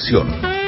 Interacción.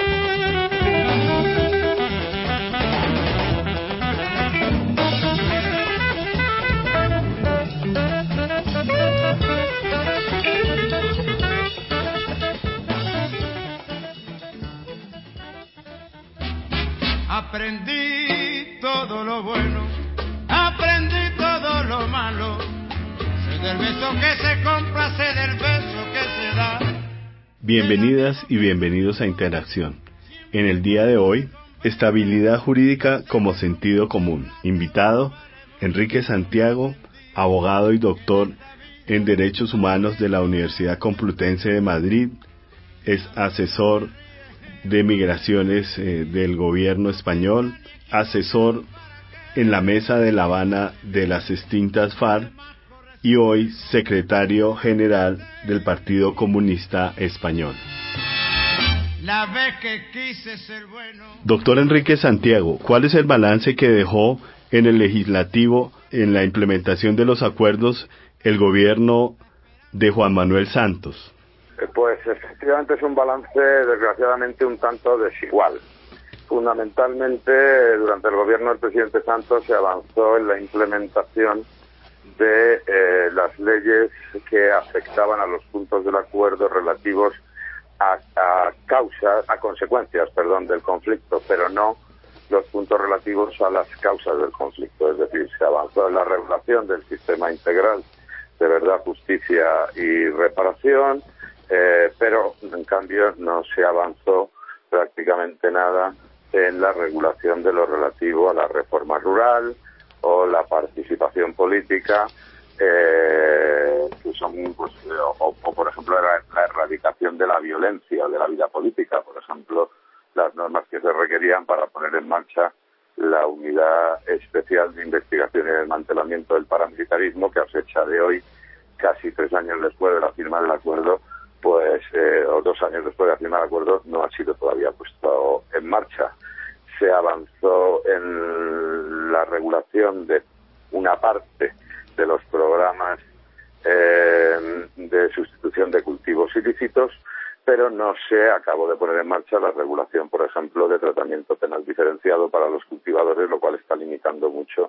Aprendí todo lo bueno, aprendí todo lo malo. Sé del beso que se compra, sé del beso que se da. Bienvenidas y bienvenidos a Interacción. En el día de hoy, estabilidad jurídica como sentido común. Invitado, Enrique Santiago, abogado y doctor en Derechos Humanos de la Universidad Complutense de Madrid. Es asesor de migraciones del gobierno español, asesor en la Mesa de La Habana de las extintas FARC y hoy secretario general del Partido Comunista Español. La vez que quise ser bueno. Doctor Enrique Santiago, ¿cuál es el balance que dejó en el legislativo en la implementación de los acuerdos el gobierno de Juan Manuel Santos? Pues efectivamente es un balance desgraciadamente un tanto desigual. Fundamentalmente, durante el gobierno del presidente Santos se avanzó en la implementación de las leyes que afectaban a los puntos del acuerdo relativos a consecuencias del conflicto, pero no los puntos relativos a las causas del conflicto. Es decir, se avanzó en la regulación del sistema integral de verdad, justicia y reparación, pero en cambio no se avanzó prácticamente nada en la regulación de lo relativo a la reforma rural o la participación política, que son, o por ejemplo la erradicación de la violencia de la vida política, por ejemplo las normas que se requerían para poner en marcha la unidad especial de investigación y desmantelamiento del paramilitarismo, que a fecha de hoy, casi 3 años después de la firma del acuerdo, o 2 años después de la firma del acuerdo, no ha sido todavía puesto en marcha. Se avanzó en la regulación de una parte de los programas de sustitución de cultivos ilícitos, pero no se acabó de poner en marcha la regulación, por ejemplo, de tratamiento penal diferenciado para los cultivadores, lo cual está limitando mucho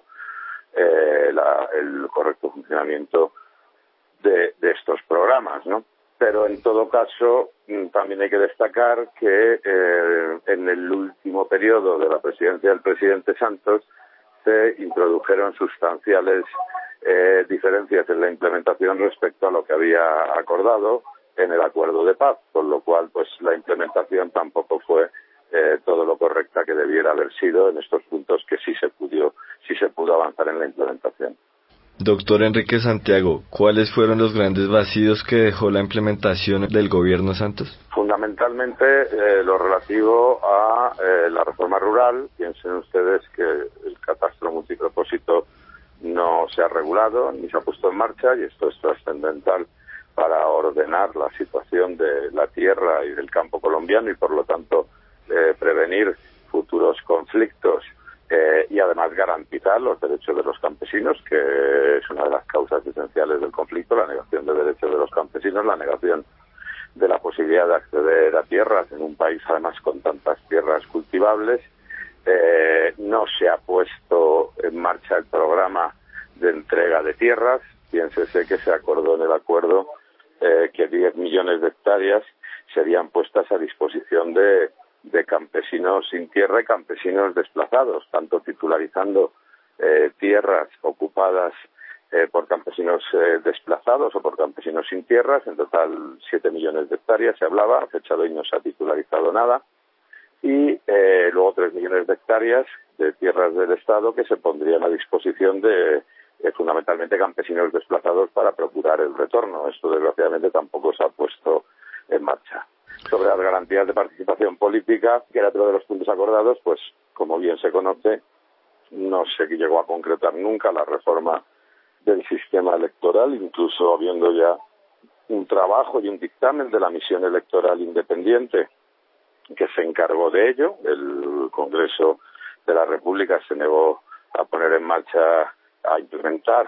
el correcto funcionamiento de estos programas, ¿no? Pero en todo caso, también hay que destacar que en el último periodo de la presidencia del presidente Santos se introdujeron sustanciales diferencias en la implementación respecto a lo que había acordado en el acuerdo de paz, con lo cual pues la implementación tampoco fue todo lo correcta que debiera haber sido en estos puntos que sí se pudo avanzar en la implementación. Doctor Enrique Santiago, ¿cuáles fueron los grandes vacíos que dejó la implementación del gobierno Santos? Fundamentalmente lo relativo a la reforma rural. Piensen ustedes que el catastro multipropósito no se ha regulado ni se ha puesto en marcha, y esto es trascendental para ordenar la situación de la tierra y del campo colombiano y por lo tanto prevenir futuros conflictos y además garantizar los derechos de los campesinos, que es una de las causas esenciales del conflicto, la negación de derechos de los campesinos, la negación de la posibilidad de acceder a tierras en un país además con tantas tierras cultivables. No se ha puesto en marcha el programa de entrega de tierras. Piénsese que se acordó en el acuerdo que 10 millones de hectáreas serían puestas a disposición de campesinos sin tierra y campesinos desplazados, tanto titularizando tierras ocupadas por campesinos desplazados o por campesinos sin tierras. En total 7 millones de hectáreas se hablaba, a fecha de hoy no se ha titularizado nada, y luego 3 millones de hectáreas de tierras del Estado que se pondrían a disposición de fundamentalmente campesinos desplazados para procurar el retorno. Esto desgraciadamente tampoco se ha puesto en marcha. Sobre las garantías de participación política, que era otro de los puntos acordados, pues como bien se conoce, no se llegó a concretar nunca la reforma del sistema electoral, incluso habiendo ya un trabajo y un dictamen de la misión electoral independiente que se encargó de ello. El Congreso de la República se negó a poner en marcha, a implementar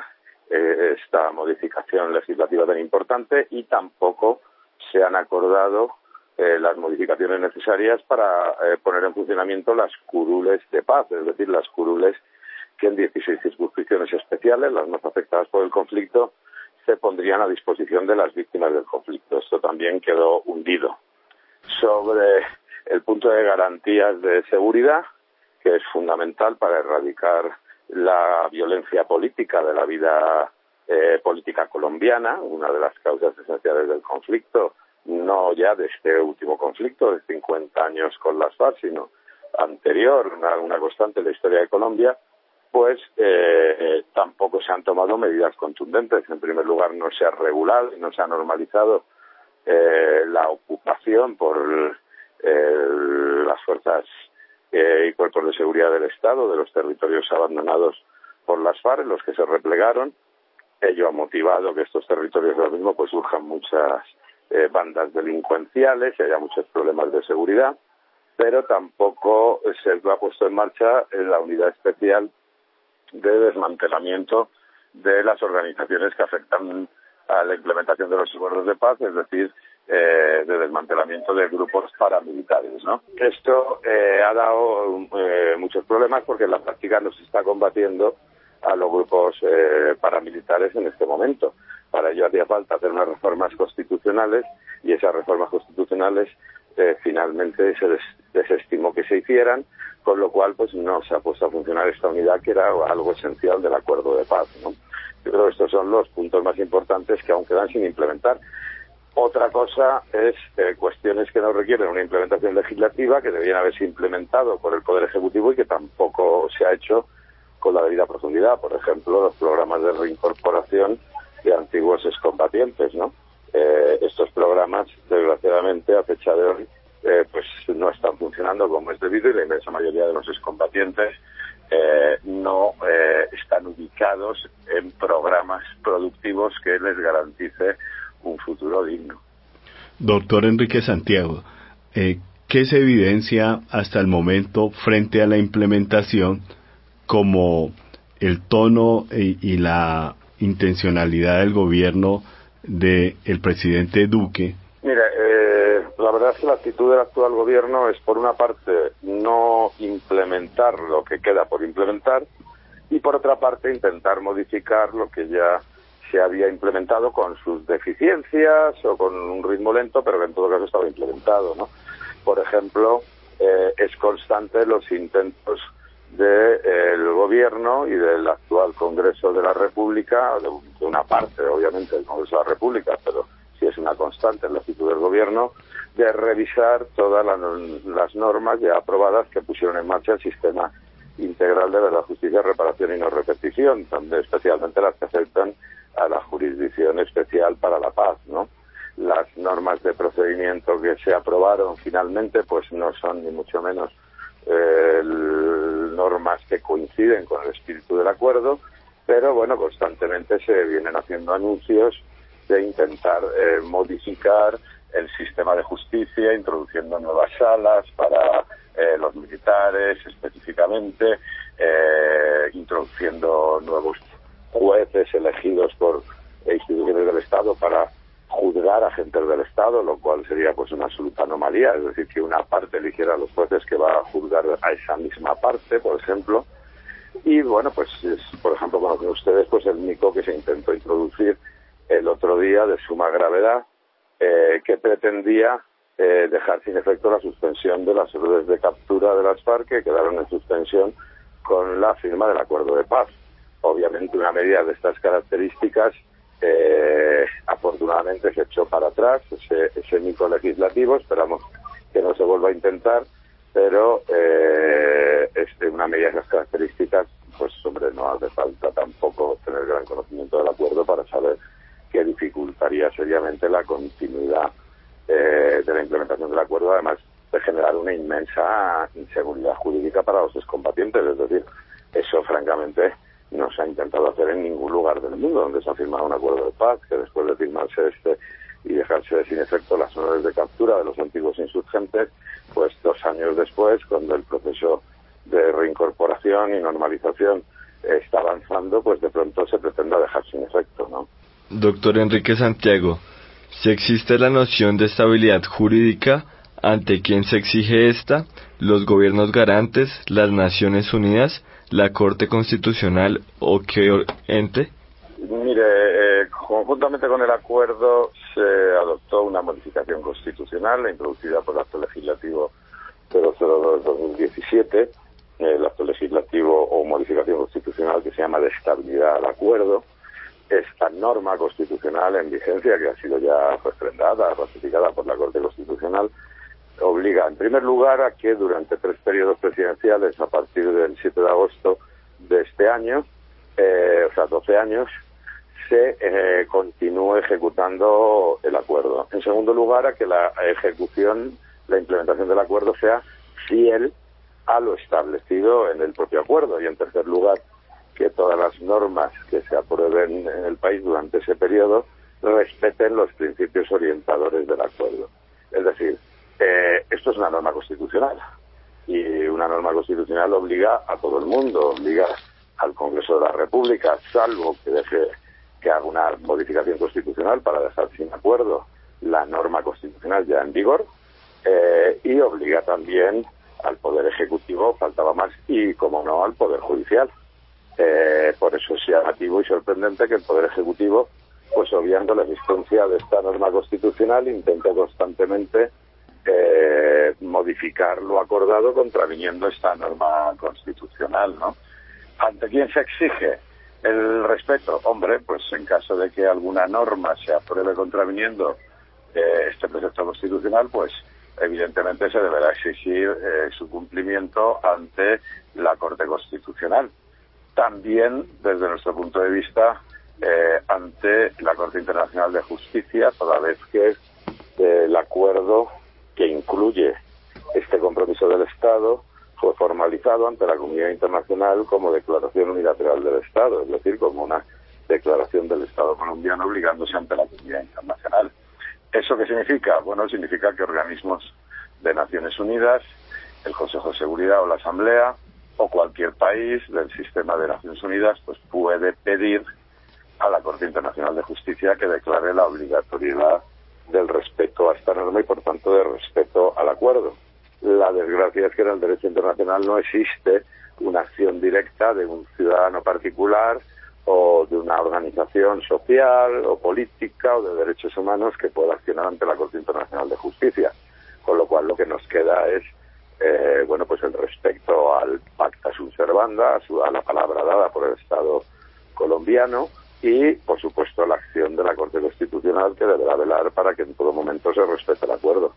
esta modificación legislativa tan importante, y tampoco se han acordado las modificaciones necesarias para poner en funcionamiento las curules de paz, es decir, las curules que en 16 circunscripciones especiales, las más afectadas por el conflicto, se pondrían a disposición de las víctimas del conflicto. Esto también quedó hundido. Sobre el punto de garantías de seguridad, que es fundamental para erradicar la violencia política de la vida política colombiana, una de las causas esenciales del conflicto, no ya de este último conflicto de 50 años con las FARC, sino anterior, una constante en la historia de Colombia, pues tampoco se han tomado medidas contundentes. En primer lugar, no se ha regulado y no se ha normalizado la ocupación por las fuerzas y cuerpos de seguridad del Estado de los territorios abandonados por las FARC, en los que se replegaron. Ello ha motivado que estos territorios ahora mismo pues surjan muchas bandas delincuenciales y haya muchos problemas de seguridad, pero tampoco se ha puesto en marcha la unidad especial de desmantelamiento de las organizaciones que afectan a la implementación de los acuerdos de paz, es decir, de desmantelamiento de grupos paramilitares, ¿no? Esto ha dado muchos problemas porque en la práctica no se está combatiendo a los grupos paramilitares en este momento. Para ello hacía falta hacer unas reformas constitucionales y esas reformas constitucionales finalmente se desestimó que se hicieran, con lo cual pues no se ha puesto a funcionar esta unidad que era algo esencial del acuerdo de paz, ¿no? Yo creo que estos son los puntos más importantes que aún quedan sin implementar. Otra cosa es cuestiones que no requieren una implementación legislativa, que deberían haberse implementado por el Poder Ejecutivo y que tampoco se ha hecho con la debida profundidad. Por ejemplo, los programas de reincorporación de antiguos excombatientes, ¿no? Estos programas, desgraciadamente, a fecha de hoy, pues no están funcionando como es debido y la inmensa mayoría de los excombatientes no están ubicados en programas productivos que les garantice un futuro digno. Doctor Enrique Santiago, ¿qué se evidencia hasta el momento frente a la implementación como el tono y la intencionalidad del gobierno del presidente Duque? Mira, la verdad es que la actitud del actual gobierno es, por una parte, no implementar lo que queda por implementar y, por otra parte, intentar modificar lo que ya se había implementado con sus deficiencias o con un ritmo lento, pero que en todo caso estaba implementado, ¿no? Por ejemplo, es constante los intentos del gobierno y del actual Congreso de la República, de una parte, obviamente, del Congreso de la República, pero sí es una constante en la actitud del gobierno, de revisar todas las normas ya aprobadas que pusieron en marcha el sistema integral de verdad, justicia, reparación y no repetición, donde especialmente las que afectan a la jurisdicción especial para la paz, ¿no? Las normas de procedimiento que se aprobaron finalmente pues no son ni mucho menos normas que coinciden con el espíritu del acuerdo, pero bueno, constantemente se vienen haciendo anuncios de intentar modificar el sistema de justicia, introduciendo nuevas salas para los militares específicamente, introduciendo nuevos jueces elegidos por instituciones del Estado para juzgar a agentes del Estado, lo cual sería pues una absoluta anomalía, es decir, que una parte eligiera a los jueces que va a juzgar a esa misma parte, por ejemplo. Y bueno, pues por ejemplo, conocen ustedes pues el MICO que se intentó introducir el otro día de suma gravedad, que pretendía dejar sin efecto la suspensión de las órdenes de captura de las FARC, que quedaron en suspensión con la firma del acuerdo de paz. Obviamente una medida de estas características afortunadamente se echó para atrás ese MICO legislativo. Esperamos que no se vuelva a intentar, pero una medida de esas características, pues hombre, no hace falta tampoco tener gran conocimiento del acuerdo para saber que dificultaría seriamente la continuidad de la implementación del acuerdo, además de generar una inmensa inseguridad jurídica para los excombatientes. Es decir, eso francamente no se ha intentado hacer en ningún lugar del mundo donde se ha firmado un acuerdo de paz, que después de firmarse y dejarse sin efecto las órdenes de captura de los antiguos insurgentes, pues 2 años después, cuando el proceso de reincorporación y normalización está avanzando, pues de pronto se pretenda dejar sin efecto, ¿no? Doctor Enrique Santiago, si existe la noción de estabilidad jurídica, ¿Ante quién se exige esta? ¿Los gobiernos garantes, las Naciones Unidas, la Corte Constitucional o qué ente? Mire, conjuntamente con el acuerdo se adoptó una modificación constitucional introducida por el acto legislativo 002-2017, el acto legislativo o modificación constitucional que se llama de estabilidad al acuerdo. Esta norma constitucional en vigencia, que ha sido ya refrendada, ratificada por la Corte Constitucional, obliga en primer lugar a que durante 3 periodos presidenciales a partir del 7 de agosto de este año, o sea 12 años, se continúe ejecutando el acuerdo. En segundo lugar, a que la ejecución, la implementación del acuerdo sea fiel a lo establecido en el propio acuerdo. Y en tercer lugar, que todas las normas que se aprueben en el país durante ese periodo respeten los principios orientadores del acuerdo. Es decir, esto es una norma constitucional y una norma constitucional obliga a todo el mundo, obliga al Congreso de la República, salvo que haga una modificación constitucional para dejar sin acuerdo la norma constitucional ya en vigor, y obliga también al Poder Ejecutivo, faltaba más, y como no, al Poder Judicial. Por eso es llamativo y sorprendente que el Poder Ejecutivo, pues obviando la existencia de esta norma constitucional, intenta constantemente modificar lo acordado contraviniendo esta norma constitucional, ¿no? ¿Ante quién se exige el respeto? Hombre, pues en caso de que alguna norma se apruebe contraviniendo este precepto constitucional, pues evidentemente se deberá exigir su cumplimiento ante la Corte Constitucional. También, desde nuestro punto de vista, ante la Corte Internacional de Justicia, toda vez que el acuerdo que incluye este compromiso del Estado fue formalizado ante la comunidad internacional como declaración unilateral del Estado, es decir, como una declaración del Estado colombiano obligándose ante la comunidad internacional. ¿Eso qué significa? Bueno, significa que organismos de Naciones Unidas, el Consejo de Seguridad o la Asamblea, o cualquier país del sistema de Naciones Unidas, pues puede pedir a la Corte Internacional de Justicia que declare la obligatoriedad del respeto a esta norma y, por tanto, de respeto al acuerdo. La desgracia es que en el derecho internacional no existe una acción directa de un ciudadano particular o de una organización social o política o de derechos humanos que pueda accionar ante la Corte Internacional de Justicia. Con lo cual lo que nos queda es pues el respeto al pacta sunt servanda, a la palabra dada por el Estado colombiano y, por supuesto, la acción de la Corte Constitucional que deberá velar para que en todo momento se respete el acuerdo.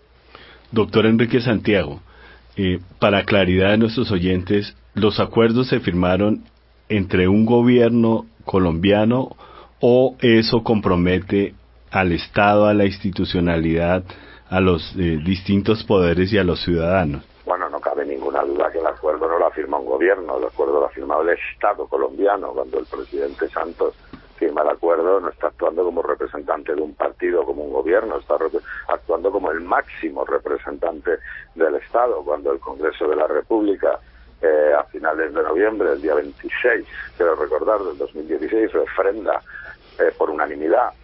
Doctor Enrique Santiago, para claridad de nuestros oyentes, ¿los acuerdos se firmaron entre un gobierno colombiano o eso compromete al Estado, a la institucionalidad, a los distintos poderes y a los ciudadanos? Bueno, no cabe ninguna duda que el acuerdo no lo ha firmado un gobierno, el acuerdo lo ha firmado el Estado colombiano. Cuando el presidente Santos firma el acuerdo, no está actuando como representante de un partido, como un gobierno, está actuando como el máximo representante del Estado. Cuando el Congreso de la República, a finales de noviembre, el día 26, quiero recordar, del 2016, refrenda por unanimidad,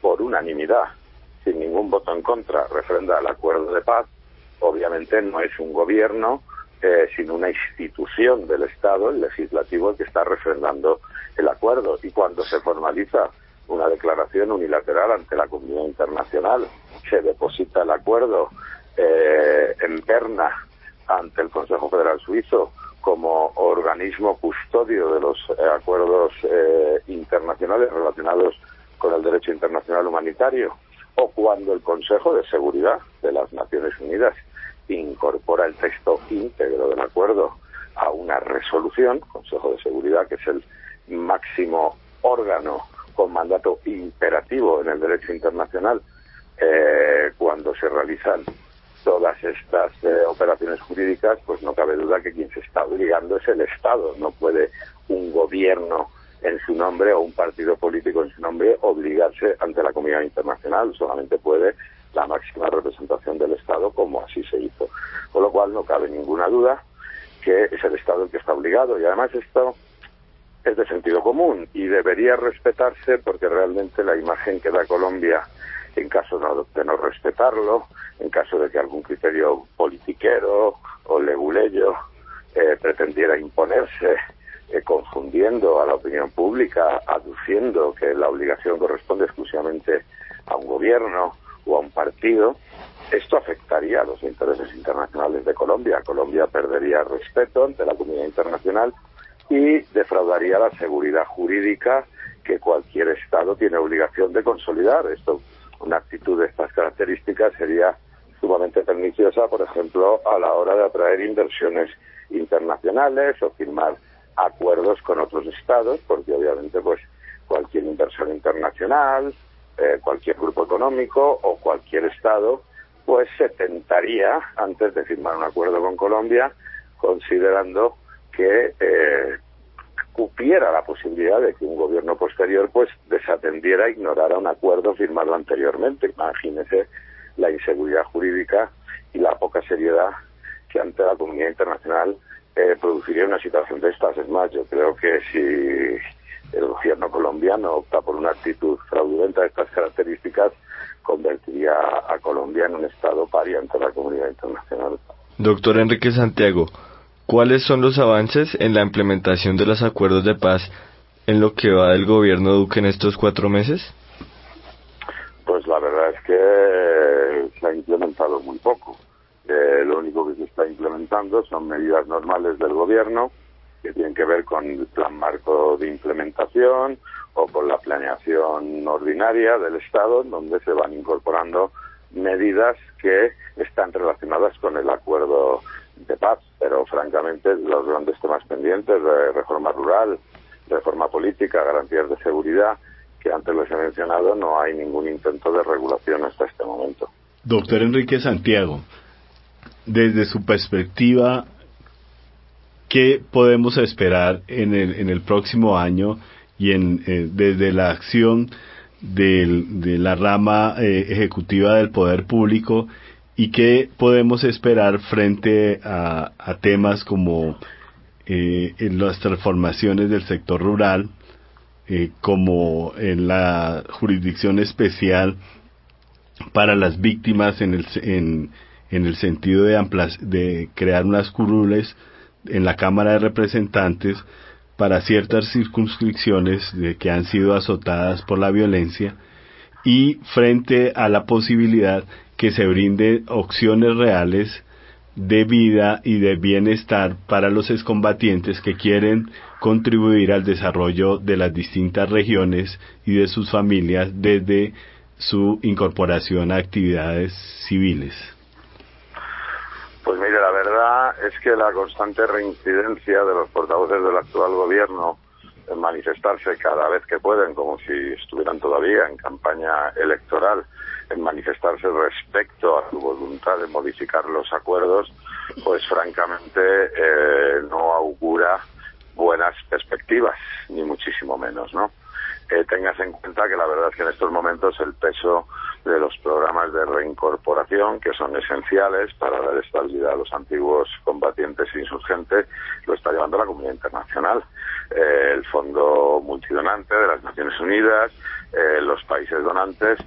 sin ningún voto en contra, refrenda el acuerdo de paz, obviamente no es un gobierno, sino una institución del Estado, el legislativo, el que está refrendando el acuerdo. Y cuando se formaliza una declaración unilateral ante la comunidad internacional, se deposita el acuerdo en Berna ante el Consejo Federal Suizo como organismo custodio de los acuerdos internacionales relacionados con el derecho internacional humanitario, o cuando el Consejo de Seguridad de las Naciones Unidas incorpora el texto íntegro del acuerdo a una resolución, Consejo de Seguridad, que es el máximo órgano con mandato imperativo en el derecho internacional, cuando se realizan todas estas operaciones jurídicas, pues no cabe duda que quien se está obligando es el Estado. No puede un gobierno en su nombre o un partido político en su nombre obligarse ante la comunidad internacional. Solamente puede la máxima representación del Estado, como así se hizo. Con lo cual no cabe ninguna duda que es el Estado el que está obligado. Y además esto es de sentido común y debería respetarse, porque realmente la imagen que da Colombia en caso de no respetarlo, en caso de que algún criterio politiquero o leguleyo pretendiera imponerse, confundiendo a la opinión pública, aduciendo que la obligación corresponde exclusivamente a un gobierno o a un partido, esto afectaría a los intereses internacionales de Colombia. Colombia perdería respeto ante la comunidad internacional y defraudaría la seguridad jurídica que cualquier Estado tiene obligación de consolidar. Una actitud de estas características sería sumamente perniciosa, por ejemplo, a la hora de atraer inversiones internacionales o firmar acuerdos con otros Estados, porque obviamente pues cualquier inversión internacional, cualquier grupo económico o cualquier Estado pues se tentaría antes de firmar un acuerdo con Colombia, considerando que cupiera la posibilidad de que un gobierno posterior pues desatendiera, ignorara un acuerdo firmado anteriormente. Imagínese la inseguridad jurídica y la poca seriedad que ante la comunidad internacional produciría una situación de estas. Es más, yo creo que si el gobierno colombiano opta por una actitud fraudulenta de estas características, convertiría a Colombia en un Estado paria ante la comunidad internacional. Doctor Enrique Santiago, ¿cuáles son los avances en la implementación de los acuerdos de paz en lo que va del gobierno Duque en estos 4 meses? Pues la verdad es que se ha implementado muy poco. Lo único que se está implementando son medidas normales del gobierno que tienen que ver con el plan marco de implementación o con la planeación ordinaria del Estado, donde se van incorporando medidas que están relacionadas con el acuerdo de paz. Pero francamente los grandes temas pendientes de reforma rural, reforma política, garantías de seguridad, que antes les he mencionado, no hay ningún intento de regulación hasta este momento. Doctor Enrique Santiago, desde su perspectiva, ¿qué podemos esperar en el próximo año y desde la acción de la rama ejecutiva del poder público, y qué podemos esperar frente a temas como en las transformaciones del sector rural, como en la jurisdicción especial para las víctimas en el sentido de crear unas curules en la Cámara de Representantes para ciertas circunscripciones que han sido azotadas por la violencia, y frente a la posibilidad que se brinde opciones reales de vida y de bienestar para los excombatientes que quieren contribuir al desarrollo de las distintas regiones y de sus familias desde su incorporación a actividades civiles? Pues mire, la verdad es que la constante reincidencia de los portavoces del actual gobierno en manifestarse cada vez que pueden, como si estuvieran todavía en campaña electoral, en manifestarse respecto a su voluntad de modificar los acuerdos, pues francamente no augura buenas perspectivas, ni muchísimo menos, ¿no? Tengas en cuenta que la verdad es que en estos momentos el peso de los programas de reincorporación, que son esenciales para dar estabilidad a los antiguos combatientes e insurgentes, lo está llevando la comunidad internacional. El Fondo Multidonante de las Naciones Unidas, los países donantes,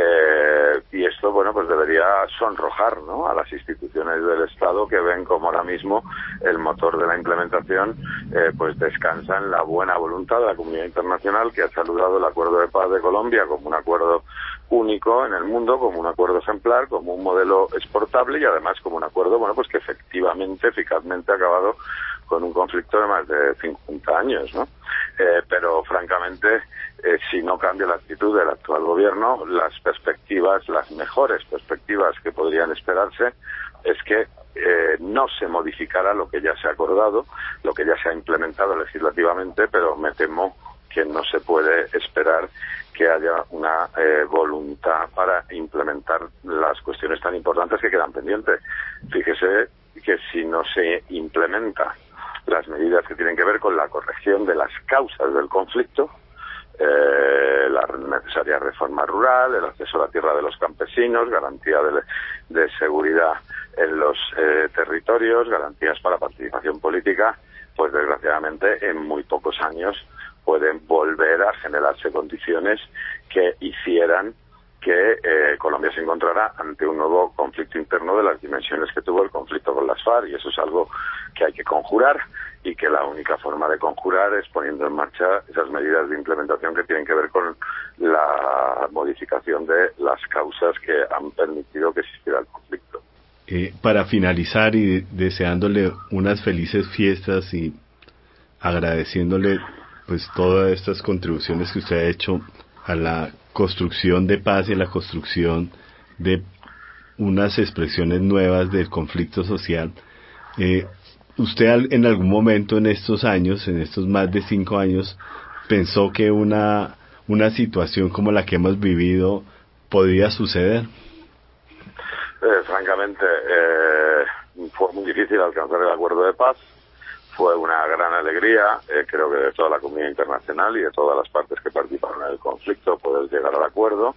y esto, bueno, pues debería sonrojar, ¿no?, a las instituciones del Estado, que ven como ahora mismo el motor de la implementación pues descansa en la buena voluntad de la comunidad internacional, que ha saludado el Acuerdo de Paz de Colombia como un acuerdo único en el mundo, como un acuerdo ejemplar, como un modelo exportable, y además como un acuerdo, bueno, pues que efectivamente, eficazmente ha acabado con un conflicto de más de 50 años, ¿no? Pero francamente, si no cambia la actitud del actual gobierno, las perspectivas, las mejores perspectivas que podrían esperarse, es que no se modificará lo que ya se ha acordado, lo que ya se ha implementado legislativamente, pero me temo que no se puede esperar que haya una voluntad para implementar las cuestiones tan importantes que quedan pendientes. Fíjese que si no se implementa las medidas que tienen que ver con la corrección de las causas del conflicto, la necesaria reforma rural, el acceso a la tierra de los campesinos, garantía de seguridad en los territorios, garantías para participación política, pues desgraciadamente en muy pocos años pueden volver a generarse condiciones que hicieran que Colombia se encontrará ante un nuevo conflicto interno de las dimensiones que tuvo el conflicto con las FARC, y eso es algo que hay que conjurar, y que la única forma de conjurar es poniendo en marcha esas medidas de implementación que tienen que ver con la modificación de las causas que han permitido que existiera el conflicto. Para finalizar y deseándole unas felices fiestas y agradeciéndole pues todas estas contribuciones que usted ha hecho a la construcción de paz y a la construcción de unas expresiones nuevas del conflicto social, ¿usted en algún momento en estos años, en estos más de 5 años, pensó que una situación como la que hemos vivido podía suceder? Francamente, fue muy difícil alcanzar el acuerdo de paz. Fue una gran alegría, creo que de toda la comunidad internacional y de todas las partes que participaron en el conflicto, poder llegar al acuerdo.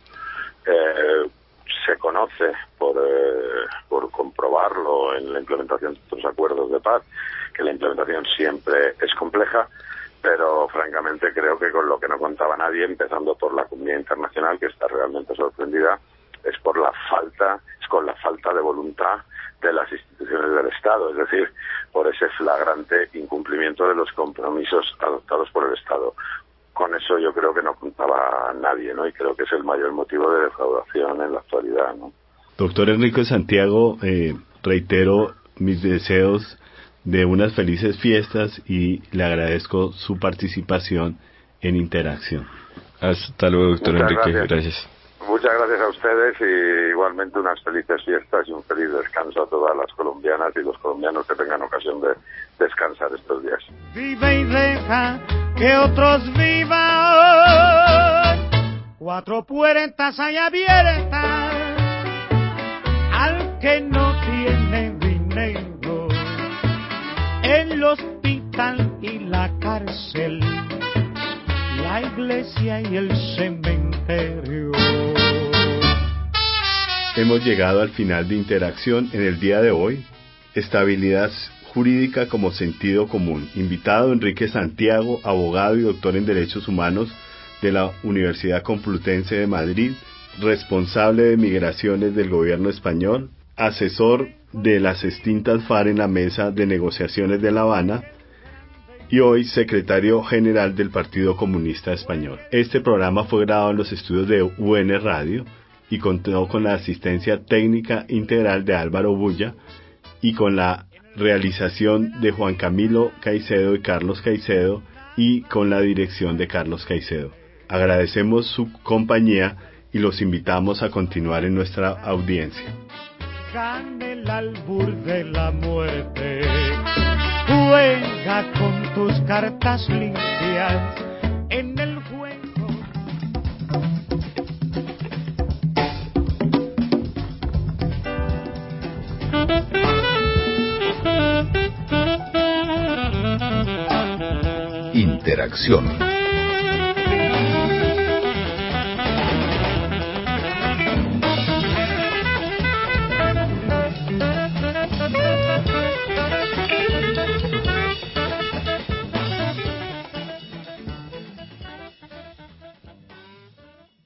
Se conoce por comprobarlo en la implementación de estos acuerdos de paz, que la implementación siempre es compleja, pero francamente creo que con lo que no contaba nadie, empezando por la comunidad internacional, que está realmente sorprendida, es con la falta de voluntad de las instituciones del Estado, es decir, por ese flagrante incumplimiento de los compromisos adoptados por el Estado. Con eso yo creo que no contaba nadie, ¿no? Y creo que es el mayor motivo de defraudación en la actualidad, ¿no? Doctor Enrique Santiago, reitero mis deseos de unas felices fiestas y le agradezco su participación en Interacción. Hasta luego, doctor Enrique. Gracias. Muchas gracias a ustedes, y igualmente unas felices fiestas y un feliz descanso a todas las colombianas y los colombianos que tengan ocasión de descansar estos días. Vive y deja que otros vivan. 4 puertas hay abiertas al que no tiene dinero. El hospital y la cárcel, la iglesia y el cementerio. Hemos llegado al final de Interacción en el día de hoy. Estabilidad jurídica como sentido común. Invitado Enrique Santiago, abogado y doctor en Derechos Humanos de la Universidad Complutense de Madrid, responsable de migraciones del gobierno español, asesor de las extintas FARC en la mesa de negociaciones de La Habana, y hoy secretario general del Partido Comunista Español. Este programa fue grabado en los estudios de UN Radio y contó con la asistencia técnica integral de Álvaro Bulla y con la realización de Juan Camilo Caicedo y Carlos Caicedo, y con la dirección de Carlos Caicedo. Agradecemos su compañía y los invitamos a continuar en nuestra audiencia. Gane el albur de la muerte, juega con tus cartas limpias en el juego. Interacción.